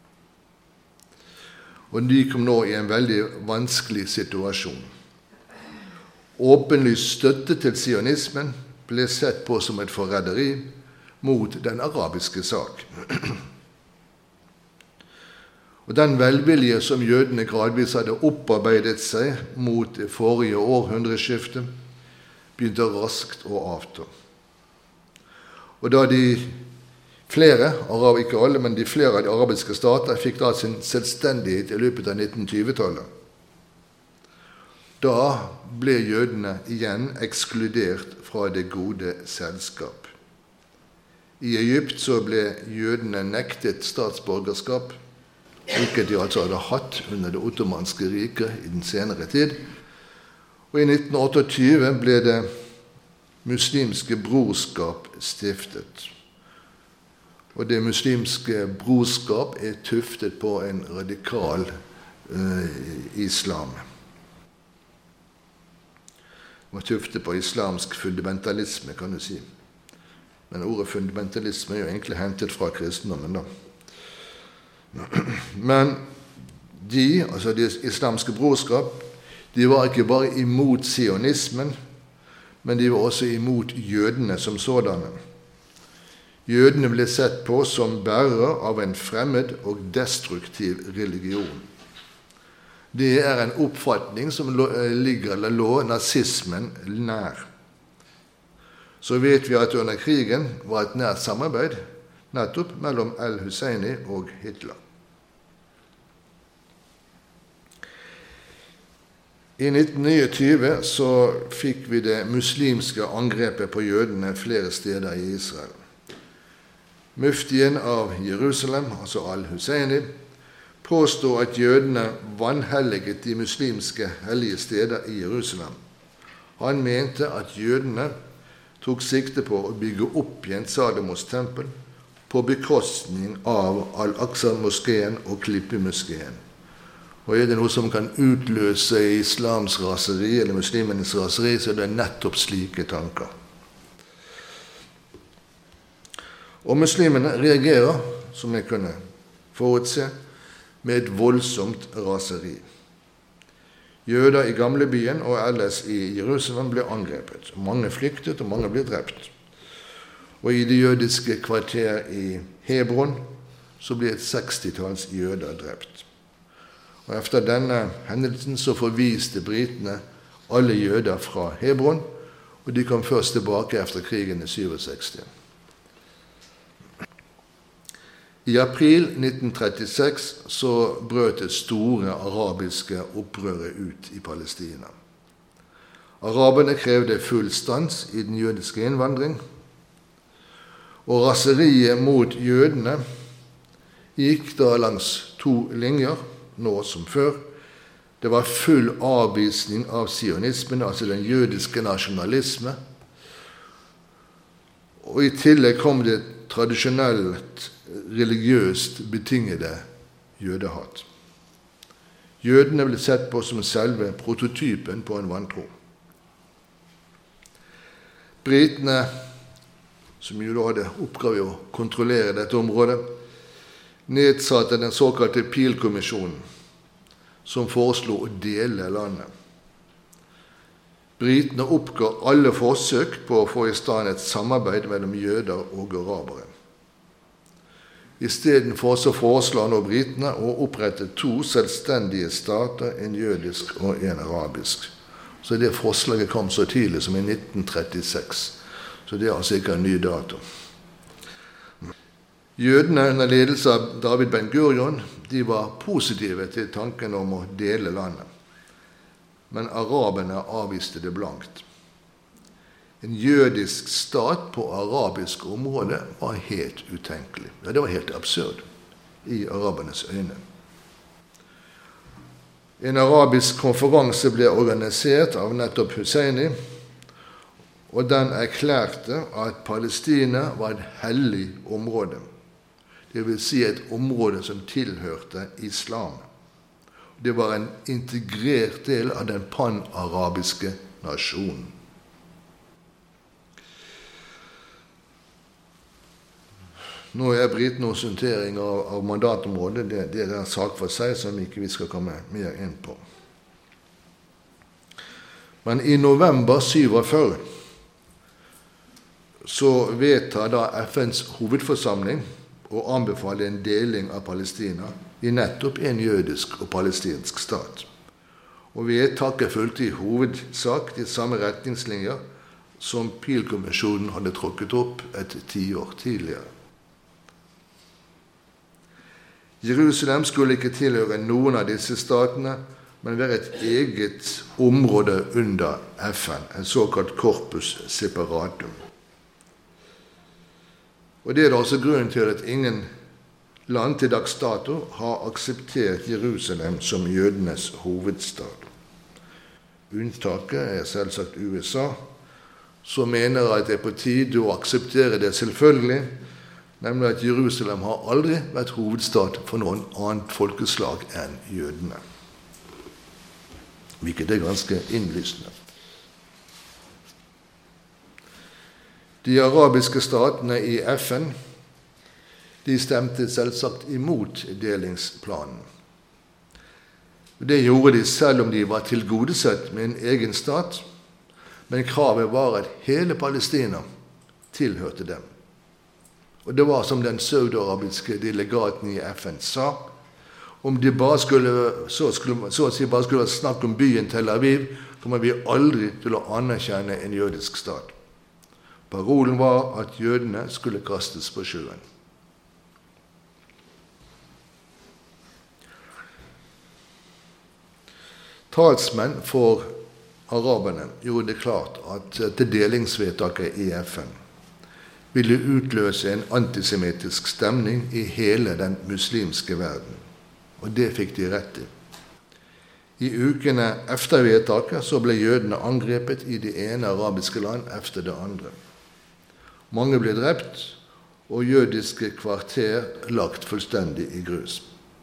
Og de kom nå i en veldig vanskelig situasjon. Åpenlyst støtte til sionismen ble sett på som et forræderi mot den arabiske sak. Og den velvilje som jødene gradvis hadde opparbeidet seg mot det forrige århundreskifte, begynte raskt å avta. Og da de flere, ikke alle, men de flere av de arabiske stater fikk da sin selvstendighet i løpet av 1920-tallet, da ble jødene igjen ekskludert fra det gode selskap. I Egypt så ble jødene nektet statsborgerskap, hvilket de altså hadde hatt under det ottomanske riket i den senere tid. Og i 1928 ble det muslimske brorskap stiftet. Og det muslimske brorskap er tuftet på en radikal islam. Det var tuftet på islamsk fundamentalisme, kan du si. Men ordet fundamentalisme er jo egentlig hentet fra kristendommen da. Men altså det islamske brorskap, de var ikke bare imot sionismen, men de var også imot jødene som sådanne. Jødene ble sett på som bærere av en fremmed og destruktiv religion. Det er en oppfatning som lå nazismen nær. Så vet vi at under krigen var et nært samarbeid nettopp mellom al-Husseini og Hitler. I 1929 så fikk vi det muslimske angrepet på jødene flere steder i Israel. Muftien av Jerusalem, altså al-Husseini, påstår at jødene vanhelliget de muslimske hellige steder i Jerusalem. Han mente at jødene tok sikte på å bygge opp igjen Salomos tempel på bekostning av Al-Aqsa-moskeen og Klippi-moskeen. Og er det noe som kan utløse islams raseri eller muslimenes raseri, så er det nettopp slike tanker. Og muslimene reagerer, som jeg kunne forutse, med et voldsomt raseri. Jøder i gamlebyen og ellers i Jerusalem ble angrepet. Mange flyktet, og mange ble drept. Og i det jødiske kvarter i Hebron så ble et 60-talls jøder drept. Og efter denne hendelsen så forviste britene alle jøder fra Hebron, og de kom først tilbake efter krigen i 67. I april 1936 så brøt det store arabiske opprøret ut i Palestina. Araberne krevde full stans i den jødiske innvandring, og raseriet mot jødene gikk da langs 2 linjer, nå som før. Det var full avvisning av sionismen, altså den jødiske nasjonalisme, og i tillegg kom det tradisjonelt religiøst betingede jødehat. Jødene ble sett på som selve prototypen på en vantro. Britene, som jo da hadde oppgave å kontrollere dette området, nedsatte den såkalte Peel-kommisjonen, som foreslo å dele landet. Britene oppga alle forsøk på å få i stand et samarbeid mellom jøder og arabere. I stedet for så foreslår nå britene å opprette 2 selvstendige stater, en jødisk og en arabisk. Så det forslaget kom så tidlig som i 1936. Så det er altså ikke en ny dato. Jødene under ledelse av David Ben Gurion, de var positive til tanken om å dele landet. Men araberne avviste det blankt. En jødisk stat på arabisk område var helt utenkelig. Ja, det var helt absurd i arabernes øyne. En arabisk konferanse ble organisert av nettopp Husseini, og den erklærte at Palestina var et hellig område. Det vil si et område som tilhørte islam. Det var en integrert del av den pan-arabiske nasjonen. Nå er britene hos håndtering av mandatområdet. Det er en sak for seg som ikke vi skal komme mer inn på. Men i november 47 så vedtar da FNs hovedforsamling å anbefale en deling av Palestina i nettopp en jødisk og palestinsk stat. Og vedtaket fulgte i hovedsak de samme retningslinjer som Peel-kommisjonen hadde trukket opp et 10 år tidligere. Jerusalem skulle ikke tilhøre noen av disse statene, men være et eget område under FN, en såkalt corpus separatum. Og det er også grunnen til at ingen land til dags dato har akseptert Jerusalem som jødenes hovedstad. Unntaket er selvsagt USA, som mener at det er på tide å akseptere det selvfølgelig, nemlig at Jerusalem har aldri vært hovedstad for noen annet folkeslag enn jødene. Hvilket er ganske innlysende. De arabiske statene i FN, de stemte selvsagt imot delingsplanen. Det gjorde de selv om de var tilgodesett med en egen stat, men kravet var at hele Palestina tilhørte dem. Og det var som den saudiarabiske delegaten i FN sa, om det bare så å si bare skulle være snakk om byen Tel Aviv, kommer vi aldri til å anerkjenne en jødisk stat. Parolen var at jødene skulle kastes på sjøen. Talsmenn for araberne gjorde det klart at dette delingsvedtaket i FN ville utløse en antisemittisk stemning i hele den muslimske verden. Og det fikk de rett i. I ukene efter vedtaket så ble jødene angrepet i det ene arabiske land efter det andre. Mange ble drept, og jødiske kvarter lagt fullstendig i grus.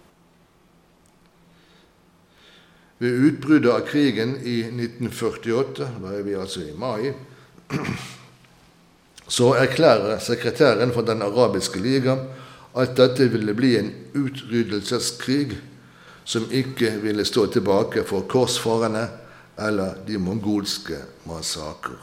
Ved utbruddet av krigen i 1948, da er vi altså i mai, så erklærer sekretæren for den arabiske liga at dette ville bli en utryddelseskrig som ikke ville stå tilbake for korsfarerne eller de mongolske massakrer.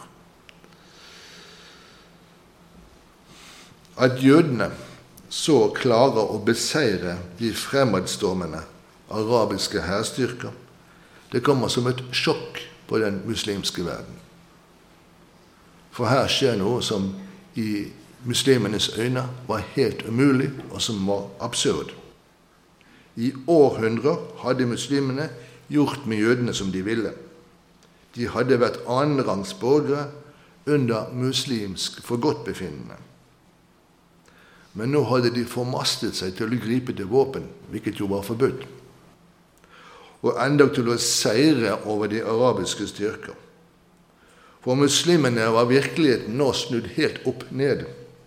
At jødene så klarer å beseire de fremadstormende arabiske hærstyrker, det kommer som et sjokk på den muslimske verden. For her skjer noe som i muslimenes øyne var helt umulig, og som var absurd. I århundrer hadde muslimene gjort med jødene som de ville. De hadde vært annenrangs borgere under muslimsk forgodtbefinnende. Men nå hadde de formastet seg til å gripe til våpen, hvilket jo var forbudt. Og enda til å seire over de arabiske styrker. For muslimene var virkeligheten nå snudd helt opp ned.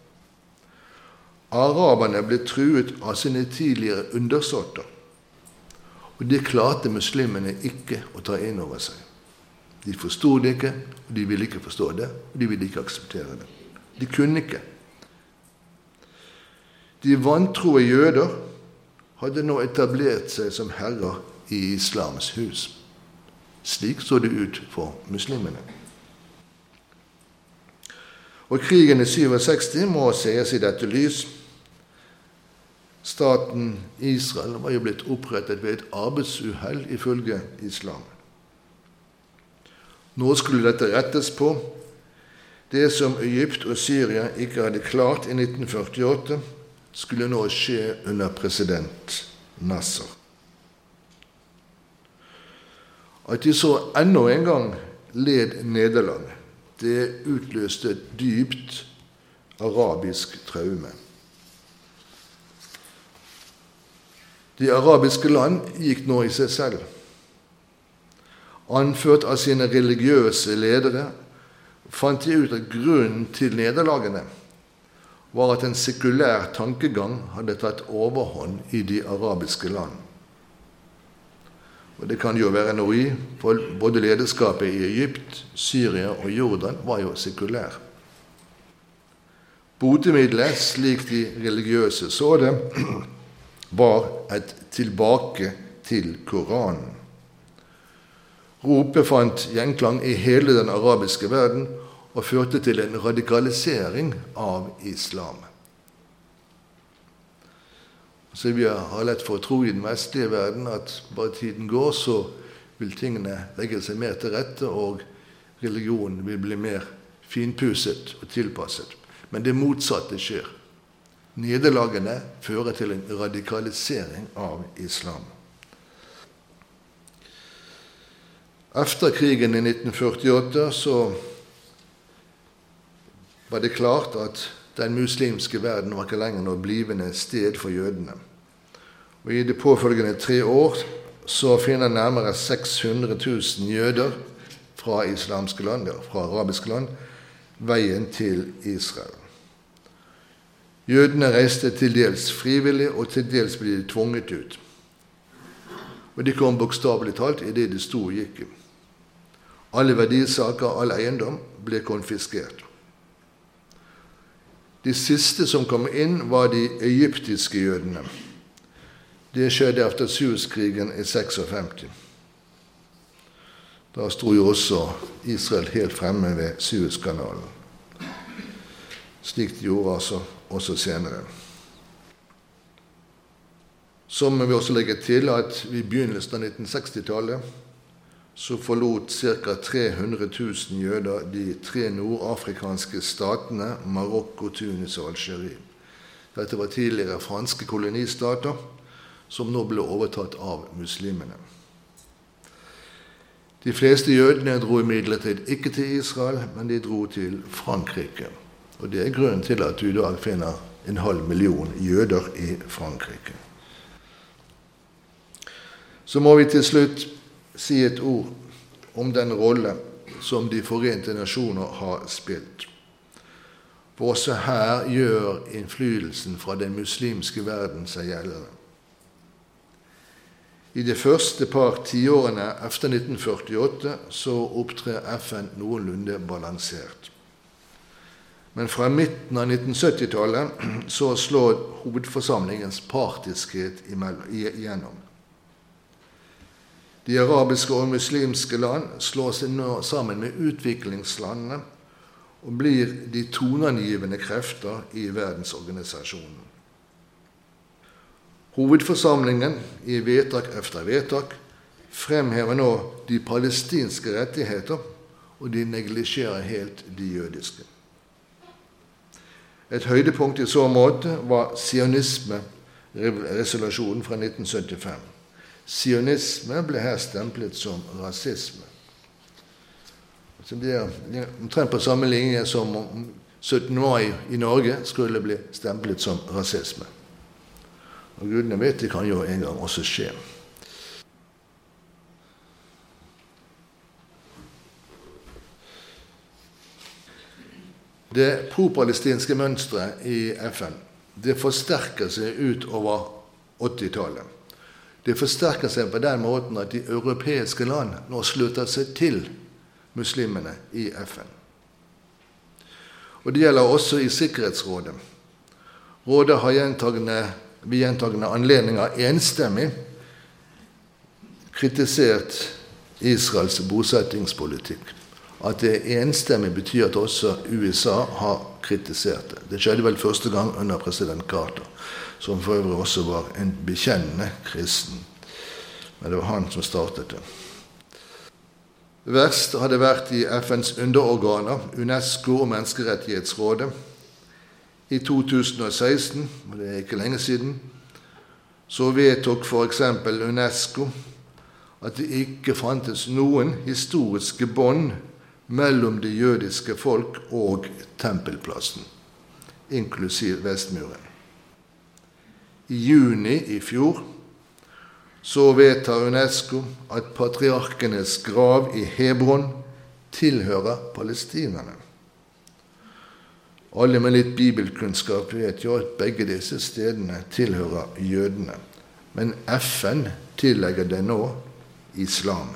Araberne ble truet av sine tidligere undersåtter, og det klarte muslimene ikke å ta inn over seg. De forstod det ikke, og de ville ikke forstå det, og de ville ikke akseptere det. De kunne ikke. De vantroe jøder hadde nå etablert seg som herrer i islams hus. Slik så det ut for muslimene. Og krigen i 67 må ses i dette lys. Staten Israel var jo blitt opprettet ved et arbeidsuhell ifølge islam. Nå skulle dette rettes på. Det som Egypt og Syria ikke hadde klart i 1948, skulle nå skje under president Nasser. At de så enda en gang led nederlag, det utløste dypt arabisk traume. De arabiske land gikk nå i seg selv. Anført av sine religiøse ledere fant de ut at grunnen til nederlagene var at en sekulær tankegang hadde tatt overhånd i de arabiske land. Og det kan jo være noe i, for både lederskapet i Egypt, Syria og Jordan var jo sekulær. Botemiddelet, slik de religiøse så det, var et tilbake til Koranen. Ropet fant gjenklang i hele den arabiske verden og førte til en radikalisering av islam. Så vi har lett for å tro i den vestlige verden at bare tiden går, så vil tingene legge seg mer til rette, og religionen vil bli mer finpusset og tilpasset. Men det motsatte skjer. Nederlagene fører til en radikalisering av islam. Efter krigen i 1948 så var det klart at den muslimske verden var ikke lenger noe blivende sted for jødene. Og i de påfølgende 3 år så finner nærmere 600 000 jøder fra islamske land, fra arabiske land, veien til Israel. Jødene reiste til dels frivillig, og til dels ble de tvunget ut. Og de kom bokstavelig talt i det de sto og gikk i. Alle verdisaker, all eiendom ble konfiskert. De siste som kom inn var de egyptiske jødene. Det skjedde etter Suezkrigen i 56. Da sto jo også Israel helt fremme ved Suezkanalen. Slik de gjorde altså også senere. Så må vi også legge til at i begynnelsen av 1960-tallet så forlot ca. 300 000 jøder de 3 nordafrikanske statene Marokko, Tunis og Algerie. Dette var tidligere franske kolonistater som nå ble overtatt av muslimene. De fleste jødene dro imidlertid ikke til Israel, men de dro til Frankrike. Og det er grunnen til at du i dag finner 500 000 jøder i Frankrike. Så må vi til slutt si et ord om den rolle som de forente nasjoner har spilt. For også her gjør innflytelsen fra den muslimske verden seg gjeldende. I de første par tiårene efter 1948 så opptrer FN noenlunde balansert. Men fra midten av 1970-tallet så slår hovedforsamlingens partiskhet igjennom. De arabiske og muslimske land slår seg nå sammen med utviklingslandene og blir de toneangivende krefter i verdensorganisasjonen. Hovedforsamlingen i vedtak efter vedtak fremhever nå de palestinske rettigheter, og de neglisjerer helt de jødiske. Et høydepunkt i så måte var sionisme-resolusjonen fra 1975. Sionisme ble her stemplet som rasisme. Så det er omtrent på samme linje som om 17. mai i Norge skulle bli stemplet som rasisme. Og gudene vet, det kan jo en gang også skje. Det pro-palestinske mønstret i FN, det forsterker seg utover 80-tallet. Det forsterker seg på den måten at de europeiske land nå slutter seg til muslimene i FN. Og det gjelder også i Sikkerhetsrådet. Rådet har ved gjentagende anledninger enstemmig kritisert Israels bosettingspolitikk. At det enstemmig betyr at også USA har kritisert det. Det skjedde vel første gang under president Carter, som for øvrig også var en bekjennende kristen. Men det var han som startet det. Verst har det vært i FNs underorganer, UNESCO og Menneskerettighetsrådet. I 2016, og det er ikke lenge siden, så vedtok for eksempel UNESCO at det ikke fantes noen historiske bånd mellom det jødiske folk og tempelplassen, inklusiv Vestmuren. I juni i fjor så vedtar UNESCO at patriarkenes grav i Hebron tilhører palestinerne. Alle med litt bibelkunnskap vet jo at begge disse stedene tilhører jødene. Men FN tillegger det nå islam.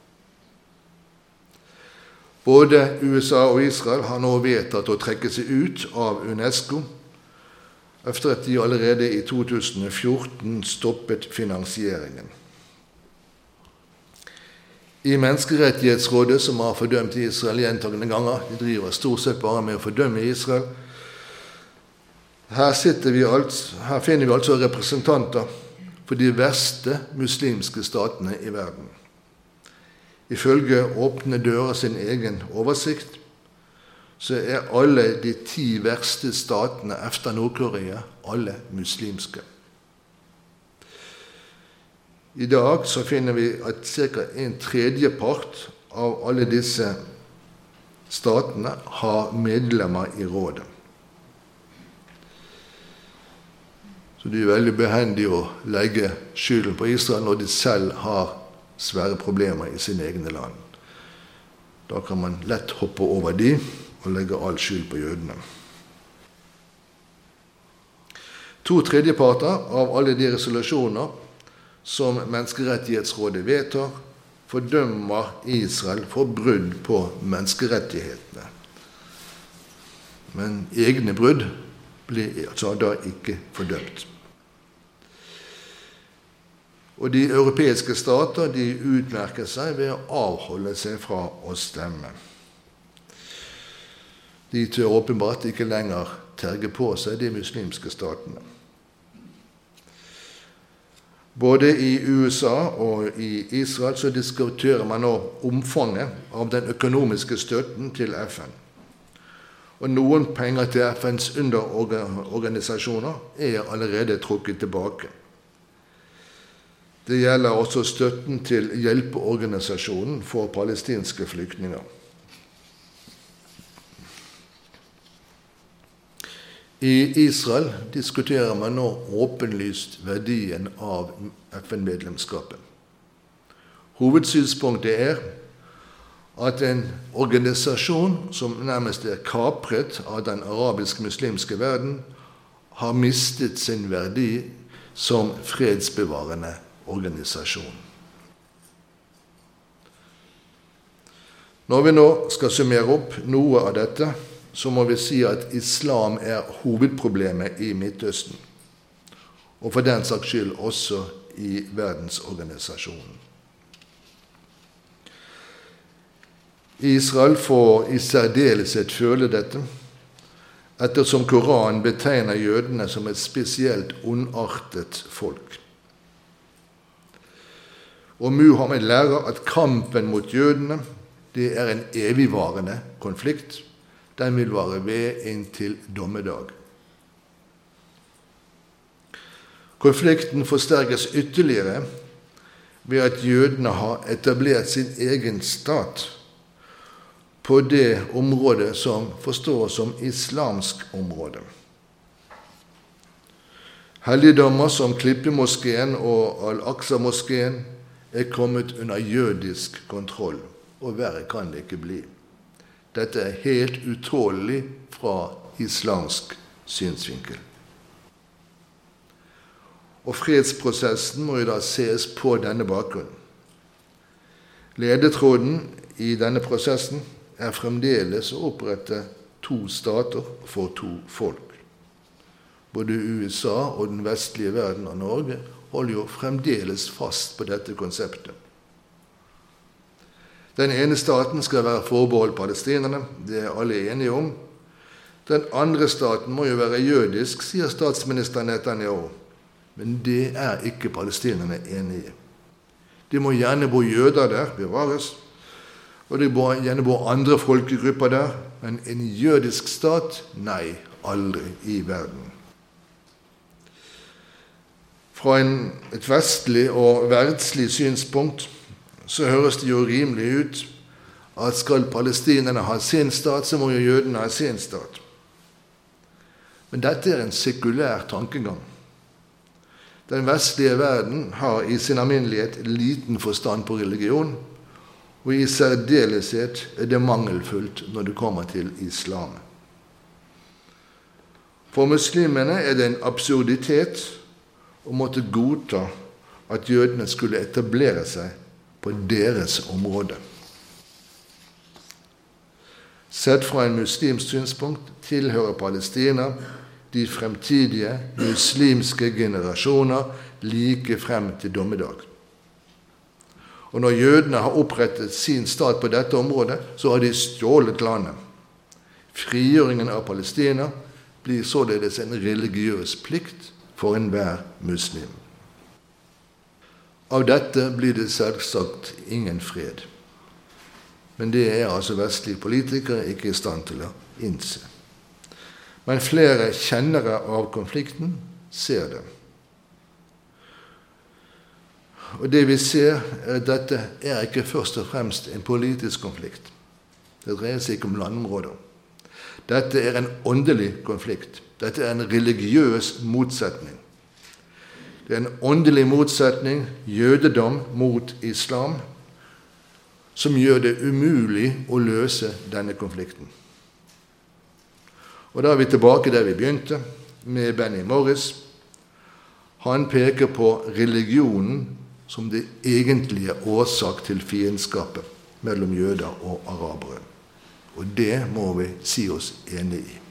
Både USA og Israel har nå vedtatt å trekke seg ut av UNESCO, efter at de allerede i 2014 stoppet finansieringen. I Menneskerettighetsrådet, som har fordømt Israel gjentagende ganger, de driver stort sett bare med å fordømme Israel, her finner vi altså representanter for de verste muslimske statene i verden. Ifølge Åpne dører sin egen oversikt, så er alle de 10 verste statene efter Nord-Korea alle muslimske. I dag så finner vi at ca. 1/3 av alle disse statene har medlemmer i rådet. Så det er veldig behendig å legge skylden på Israel når de selv har svære problemer i sine egne land. Da kan man lett hoppe over de og legge all skyld på jødene. 2/3 av alle de resolusjoner som Menneskerettighetsrådet vedtar, fordømmer Israel for brudd på menneskerettighetene. Men egne brudd, ble altså da ikke fordømt. Og de europeiske stater de utmerker seg ved å avholde seg fra å stemme. De tør åpenbart ikke lenger terge på seg de muslimske statene. Både i USA og i Israel så diskuterer man nå omfanget av den økonomiske støtten til FN. Og noen penger til FNs underorganisasjoner er allerede trukket tilbake. Det gjelder også støtten til hjelpeorganisasjonen for palestinske flyktninger. I Israel diskuterer man nå åpenlyst verdien av FN-medlemskapet. Hovedsynspunktet er at en organisasjon som nærmest er kapret av den arabisk-muslimske verden, har mistet sin verdi som fredsbevarende organisasjon. Når vi nå skal summere opp noe av dette, så må vi si at islam er hovedproblemet i Midtøsten, og for den saks skyld også i verdensorganisasjonen. Israel får i særdeleshet føle dette, ettersom Koranen betegner jødene som et spesielt ondartet folk. Og Muhammed lærer at kampen mot jødene, det er en evigvarende konflikt. Den vil vare ved inntil dommedag. Konflikten forsterkes ytterligere ved at jødene har etablert sin egen stat på det området som forstås som islamsk område. Helligdommer som Klippemoskeen og Al-Aqsa-moskeen er kommet under jødisk kontroll, og verre kan det ikke bli. Dette er helt utålelig fra islamsk synsvinkel. Og fredsprosessen må jo da ses på denne bakgrunnen. Ledetråden i denne prosessen er fremdeles å opprette 2 stater for 2 folk. Både USA og den vestlige verden og Norge holder jo fremdeles fast på dette konseptet. Den ene staten skal være forbeholdt palestinerne, det er alle enige om. Den andre staten må jo være jødisk, sier statsminister Netanyahu. Men det er ikke palestinerne enige. Det må gjerne bo jøder der, bevares, og det må gjerne bo andre folkegrupper der, men en jødisk stat? Nei, aldri i verden. Fra et vestlig og verdslig synspunkt så høres det jo rimelig ut at skal palestinerne ha sin stat, så må jo jødene ha sin stat. Men dette er en sekulær tankegang. Den vestlige verden har i sin alminnelighet liten forstand på religion, og i særdeleshet er det mangelfullt når det kommer til islam. For muslimene er det en absurditet å måtte godta at jødene skulle etablere seg på deres område. Sett fra en muslimsk synspunkt tilhører Palestina de fremtidige muslimske generasjoner like frem til dommedag. Og når jødene har opprettet sin stat på dette området, så har de stjålet landet. Frigjøringen av Palestina blir således en religiøs plikt for enhver muslim. Av dette blir det selvsagt ingen fred. Men det er altså vestlige politikere ikke i stand til å innse. Men flere kjennere av konflikten ser det. Og det vi ser, er at dette er ikke først og fremst en politisk konflikt. Det dreier seg ikke om landområder. Dette er en åndelig konflikt. Dette er en religiøs motsetning. Det er en åndelig motsetning, jødedom mot islam, som gjør det umulig å løse denne konflikten. Og da er vi tilbake der vi begynte, med Benny Morris. Han peker på religionen som det egentlige årsak til fiendskapet mellom jøder og arabere. Og det må vi si oss enig i.